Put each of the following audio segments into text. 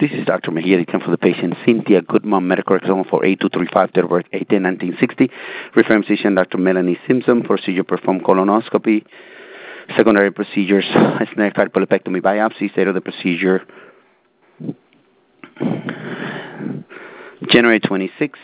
This is Dr. Mejia, the for the patient Cynthia Goodman, medical exam for A235, date of birth 18-1960. Referring physician Dr. Melanie Simpson, procedure performed colonoscopy. Secondary procedures, snake polypectomy biopsy. State of the procedure, January 26,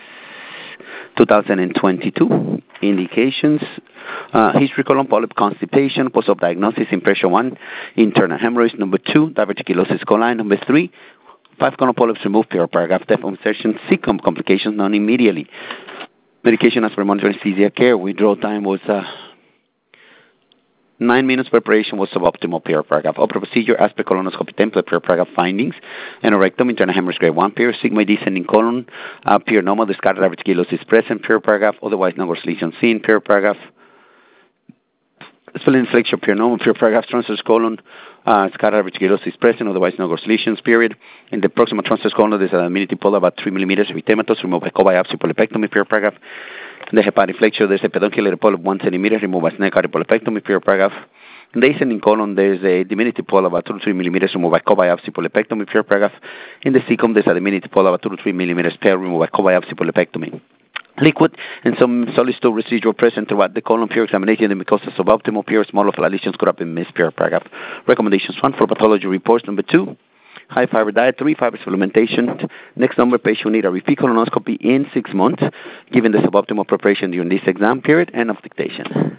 2022. Indications, history colon polyp constipation, post-op diagnosis, impression 1, internal hemorrhoids, number 2, diverticulosis coli, number 3, 5 colon polyps removed, paragraph, depth of insertion, second complications known immediately. Medication as per monitoring anesthesia care, withdrawal time was 9 minutes. Preparation was suboptimal, paragraph. Opera procedure as per colonoscopy template, paragraph. Findings, anorectum, internal hemorrhage grade 1, sigmoid descending colon, normal, discarded diverticulosis present, paragraph. Otherwise, no gross lesion seen, paragraph. Spleen inflection, normal, paragraph. Transverse colon, discarded diverticulosis present, otherwise no gross lesions, period. In the proximal transverse colon, there's an amenity polyp about 3 millimeters, erythematos, removed by co-biopsy, polypectomy, paragraph. The hepatic flexure, there's a peduncular polyp 1 centimeter, removed by snake polypectomy, paragraph. In the ascending colon, there's a diminutive polyp about 2 to 3 millimeters, removed by co-biopsy, polypectomy, paragraph. In the cecum, there's a diminutive polyp about 2 to 3 millimeters, removed by co-biopsy, polypectomy. Liquid and some solid stool residual present throughout the colon, pure examination, and because of suboptimal, pure small of lesions could have been missed, paragraph. Recommendations 1 for pathology reports, number 2. High fiber diet, 3 fiber supplementation. Next number, patient need a repeat colonoscopy in 6 months, given the suboptimal preparation during this exam period, and of dictation.